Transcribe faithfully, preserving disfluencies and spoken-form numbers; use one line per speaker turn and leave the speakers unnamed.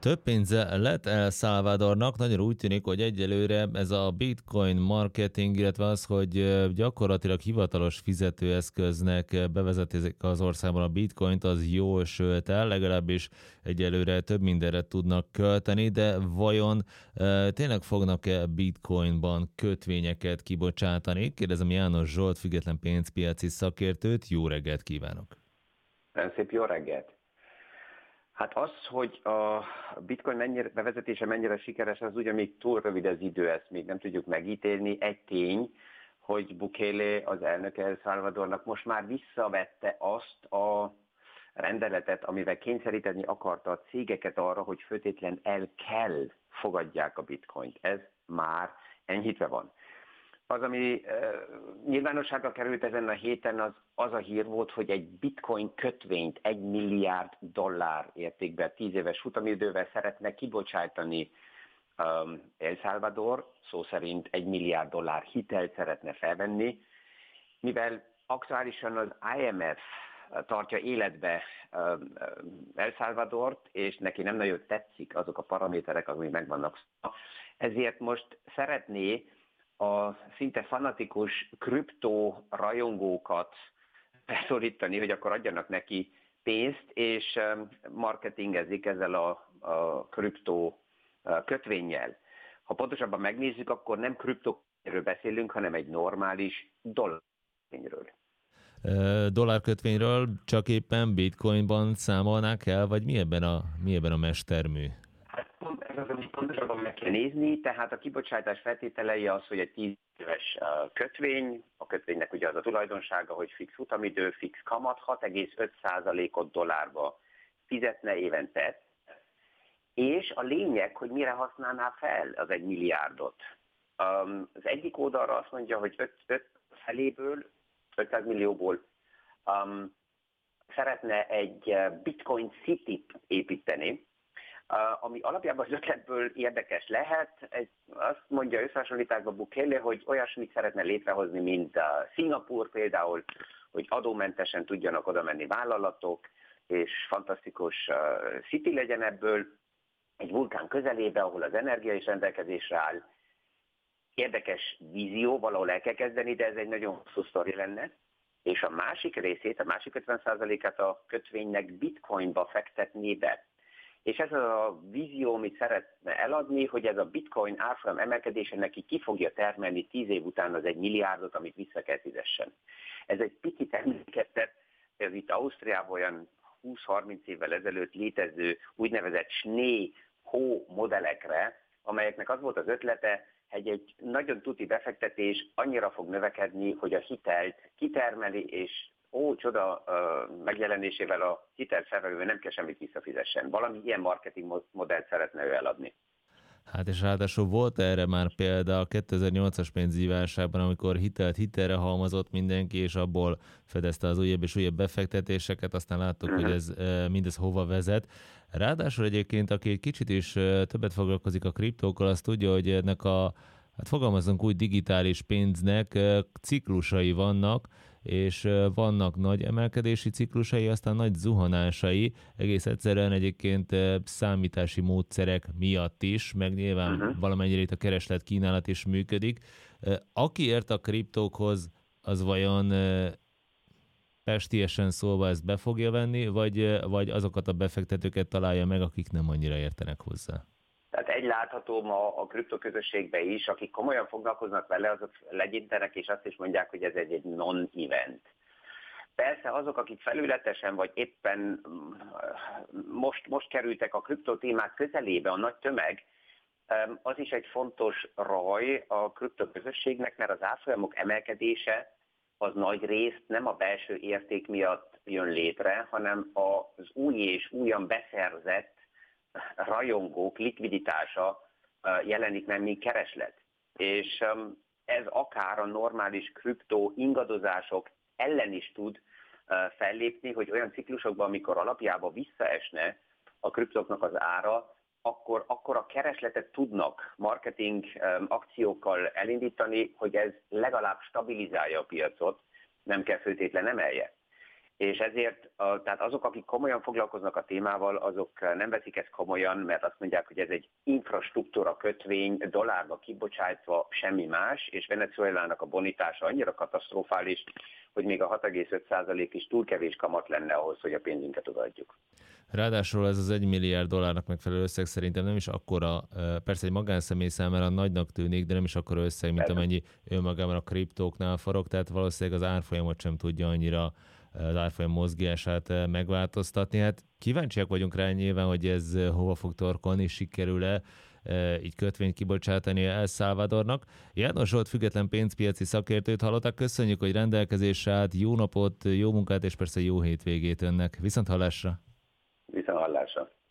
Több pénze lett El Salvadornak, nagyon úgy tűnik, hogy egyelőre ez a bitcoin marketing, illetve az, hogy ö, gyakorlatilag hivatalos fizetőeszköznek ö, bevezetik az országban a bitcoint, az jól sőt el, legalábbis egyelőre több mindenre tudnak költeni, de vajon ö, tényleg fognak-e bitcoinban kötvényeket kibocsátani? Kérdezem János Zsolt, független pénzpiaci szakértőt, jó reggelt kívánok!
Nagyon szép jó reggelt! Hát az, hogy a bitcoin mennyire, bevezetése mennyire sikeres, az ugye még túl rövid az idő, ezt még nem tudjuk megítélni. Egy tény, hogy Bukele, az elnöke El Salvadornak most már visszavette azt a rendeletet, amivel kényszeríteni akarta a cégeket arra, hogy föltétlen el kell fogadják a bitcoint. Ez már enyhítve van. Az, ami uh, nyilvánosságra került ezen a héten, az, az a hír volt, hogy egy bitcoin kötvényt egy milliárd dollár értékben tíz éves futamidővel szeretne kibocsájtani um, El Salvador, szó szerint egy milliárd dollár hitelt szeretne felvenni, mivel aktuálisan az I M F tartja életbe um, El Salvadort, és neki nem nagyon tetszik azok a paraméterek, amik megvannak. Ezért most szeretné a szinte fanatikus kriptó rajongókat beszorítani, hogy akkor adjanak neki pénzt, és marketingezik ezzel a, a kriptó kötvényjel. Ha pontosabban megnézzük, akkor nem kriptókötvényről beszélünk, hanem egy normális dollárkötvényről.
Dollárkötvényről csak éppen bitcoinban számolnák el, vagy mi ebben a, mi ebben a mestermű?
Hát pont ez az, amit pontosabban meg kell nézni, tehát a kibocsátás feltételei az, hogy egy tíz éves kötvény, a kötvénynek ugye az a tulajdonsága, hogy fix futamidő, fix kamat, hat egész öt százalékot dollárba fizetne évente, és a lényeg, hogy mire használná fel az egy milliárdot. Az egyik oldalra azt mondja, hogy öt feléből, ötszáz millióból um, szeretne egy Bitcoin City-t építeni, Uh, ami alapjában az ötletből érdekes lehet. Egy, azt mondja összehasonlításban Bukele, hogy olyasmit szeretne létrehozni, mint uh, Szingapúr például, hogy adómentesen tudjanak oda menni vállalatok, és fantasztikus uh, city legyen ebből, egy vulkán közelébe, ahol az energia is rendelkezésre áll. Érdekes vízió, valahol el kell kezdeni, de ez egy nagyon hosszú sztori lenne. És a másik részét, a másik ötven százalékát a kötvénynek bitcoinba fektetné be. És ez a vízió, amit szeretne eladni, hogy ez a bitcoin árfolyam emelkedése neki ki fogja termelni tíz év után az egy milliárdot, amit vissza kell fizessen. Ez egy picit emlékeztet, ez itt Ausztriában olyan húsz-harminc évvel ezelőtt létező úgynevezett Schnee-hó modellekre, amelyeknek az volt az ötlete, hogy egy nagyon tuti befektetés annyira fog növekedni, hogy a hitelt kitermeli, és ó, csoda uh, megjelenésével a hitelfelvevő nem kell semmit visszafizessen. Valami ilyen marketing modellt szeretne ő eladni.
Hát és ráadásul volt erre már példa a kétezer-nyolcas pénzügyi válságban, amikor hitelt hitelre halmozott mindenki, és abból fedezte az újabb és újabb befektetéseket, aztán láttuk, uh-huh. hogy ez mindez hova vezet. Ráadásul egyébként, aki egy kicsit is többet foglalkozik a kriptókkal, az tudja, hogy ennek a, hát fogalmazunk úgy, digitális pénznek ciklusai vannak, és vannak nagy emelkedési ciklusai, aztán nagy zuhanásai, egész egyszerűen egyébként számítási módszerek miatt is, meg nyilván uh-huh. valamennyire itt a kereslet kínálat is működik. Aki ért a kriptókhoz, az vajon pestiesen szólva ezt be fogja venni, vagy, vagy azokat a befektetőket találja meg, akik nem annyira értenek hozzá?
Tehát egy látható ma a kriptoközösségben is, akik komolyan foglalkoznak vele, azok legyintenek, és azt is mondják, hogy ez egy, egy non-event. Persze azok, akik felületesen, vagy éppen most, most kerültek a kriptotémák közelébe, a nagy tömeg, az is egy fontos raj a kriptoközösségnek, mert az árfolyamok emelkedése az nagy részt nem a belső érték miatt jön létre, hanem az új és újan beszerzett rajongók likviditása jelenik meg, mint kereslet. És ez akár a normális kriptó ingadozások ellen is tud fellépni, hogy olyan ciklusokban, amikor alapjában visszaesne a kriptóknak az ára, akkor, akkor a keresletet tudnak marketing akciókkal elindítani, hogy ez legalább stabilizálja a piacot, nem kell föltétlen emelje. És ezért a, tehát azok, akik komolyan foglalkoznak a témával, azok nem veszik ezt komolyan, mert azt mondják, hogy ez egy infrastruktúra kötvény, dollárba kibocsátva semmi más, és Venezuelának a bonitása annyira katasztrofális, hogy még a hat egész öt százalék is túl kevés kamat lenne ahhoz, hogy a pénzünket odaadjuk.
Ráadásul ez az egy milliárd dollárnak megfelelő összeg szerintem nem is akkora, persze egy magánszemély számára nagynak tűnik, de nem is akkora összeg, mint amennyi önmagában a kriptóknál forog, tehát valószínűleg az árfolyamot sem tudja annyira az árfolyam mozgását megváltoztatni. Hát kíváncsiak vagyunk rá nyilván, hogy ez hova fog torkolni, sikerül-e így kötvényt kibocsátani El Salvadornak. János Zsolt független pénzpiaci szakértőt hallottak. Köszönjük, hogy rendelkezésre állt. Jó napot, jó munkát és persze jó hétvégét önnek. Viszont hallásra!
Viszont hallásra!